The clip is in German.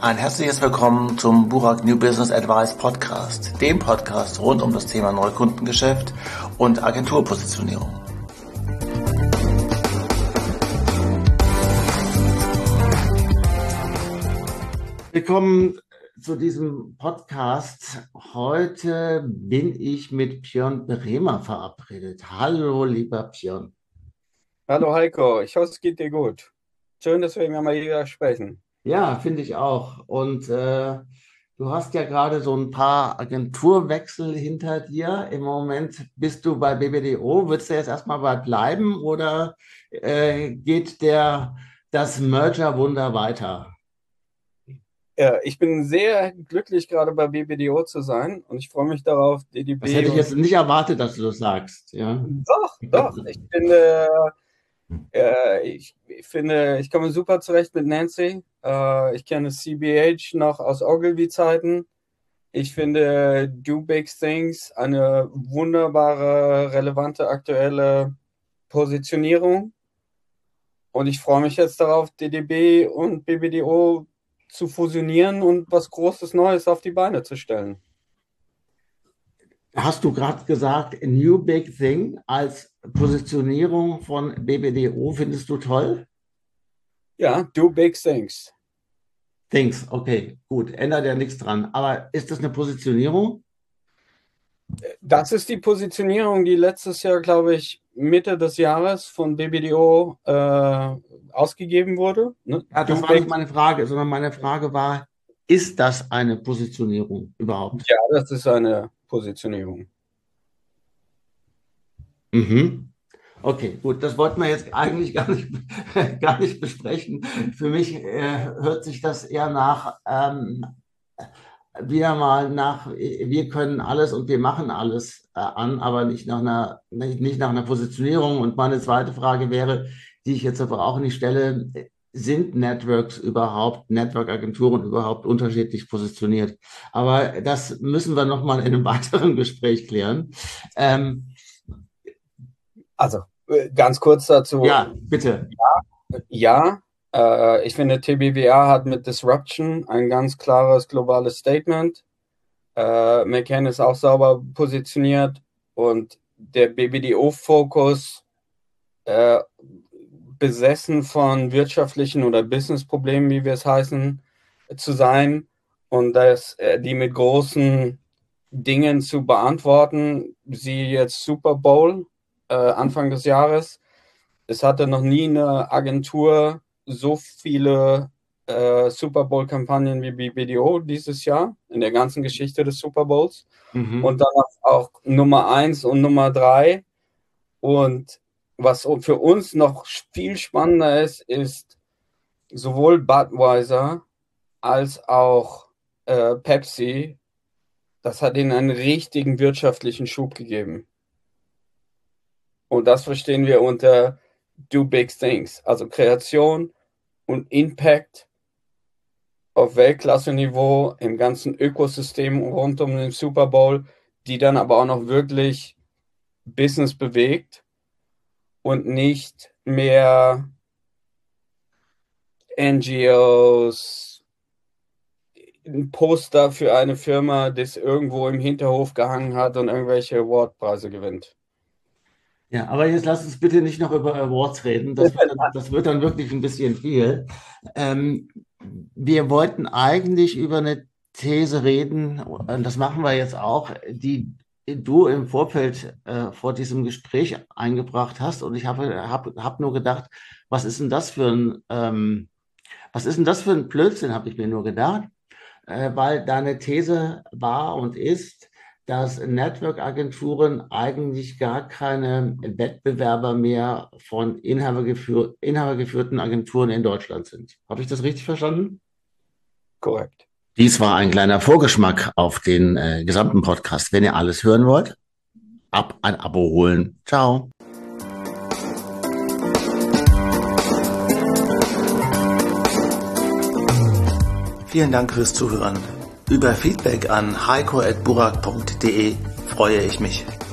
Ein herzliches Willkommen zum Burak New Business Advice Podcast, dem Podcast rund um das Thema Neukundengeschäft und Agenturpositionierung. Willkommen zu diesem Podcast. Heute bin ich mit Björn Bremer verabredet. Hallo, lieber Björn. Hallo Heiko, ich hoffe, es geht dir gut. Schön, dass wir mal wieder sprechen. Ja, finde ich auch. Und du hast ja gerade so ein paar Agenturwechsel hinter dir. Im Moment bist du bei BBDO. Würdest du jetzt erstmal bei bleiben oder geht das Merger-Wunder weiter? Ich bin sehr glücklich, gerade bei BBDO zu sein und ich freue mich darauf, DDB. Das hätte ich jetzt nicht erwartet, dass du das sagst. Ja. Doch. Ich finde, ich komme super zurecht mit Nancy. Ich kenne CBH noch aus Ogilvy-Zeiten. Ich finde Do Big Things eine wunderbare, relevante, aktuelle Positionierung. Und ich freue mich jetzt darauf, DDB und BBDO zu fusionieren und was Großes Neues auf die Beine zu stellen. Hast du gerade gesagt, New Big Thing als Positionierung von BBDO findest du toll? Ja, Do Big Things. Things, okay, gut, ändert ja nichts dran. Aber ist das eine Positionierung? Das ist die Positionierung, die letztes Jahr, glaube ich, Mitte des Jahres von BBDO ausgegeben wurde. Ne? Ja, das war nicht meine Frage, sondern meine Frage war, ist das eine Positionierung überhaupt? Ja, das ist eine Positionierung. Mhm. Okay, gut, das wollten wir jetzt eigentlich gar nicht besprechen. Für mich hört sich das eher wieder mal nach, wir können alles und wir machen alles an, aber nicht nach einer Positionierung. Und meine zweite Frage wäre, die ich jetzt aber auch nicht stelle, sind Network-Agenturen überhaupt unterschiedlich positioniert? Aber das müssen wir nochmal in einem weiteren Gespräch klären. Also, ganz kurz dazu. Ja, bitte. Ja, ich finde, TBWA hat mit Disruption ein ganz klares globales Statement. McCann ist auch sauber positioniert und der BBDO-Fokus besessen von wirtschaftlichen oder Business-Problemen, wie wir es heißen, zu sein und die mit großen Dingen zu beantworten. Sie jetzt Super Bowl Anfang des Jahres. Es hatte noch nie eine Agentur so viele Super Bowl-Kampagnen wie BBDO dieses Jahr in der ganzen Geschichte des Super Bowls. Und dann auch Nummer 1 und Nummer 3. Und was für uns noch viel spannender ist sowohl Budweiser als auch Pepsi, das hat ihnen einen richtigen wirtschaftlichen Schub gegeben. Und das verstehen wir unter Do Big Things, also Kreation und Impact auf Weltklasse-Niveau im ganzen Ökosystem rund um den Super Bowl, die dann aber auch noch wirklich Business bewegt und nicht mehr NGOs, ein Poster für eine Firma, das irgendwo im Hinterhof gehangen hat und irgendwelche Awardpreise gewinnt. Ja, aber jetzt lass uns bitte nicht noch über Awards reden. Das wird dann wirklich ein bisschen viel. Wir wollten eigentlich über eine These reden, und das machen wir jetzt auch, die du im Vorfeld vor diesem Gespräch eingebracht hast. Und ich hab nur gedacht, was ist denn das für ein Blödsinn, habe ich mir nur gedacht, weil deine These war und ist, dass Network-Agenturen eigentlich gar keine Wettbewerber mehr von inhabergeführten Agenturen in Deutschland sind. Habe ich das richtig verstanden? Korrekt. Dies war ein kleiner Vorgeschmack auf den gesamten Podcast. Wenn ihr alles hören wollt, ein Abo holen. Ciao. Vielen Dank fürs Zuhören. Über Feedback an heiko@burak.de freue ich mich.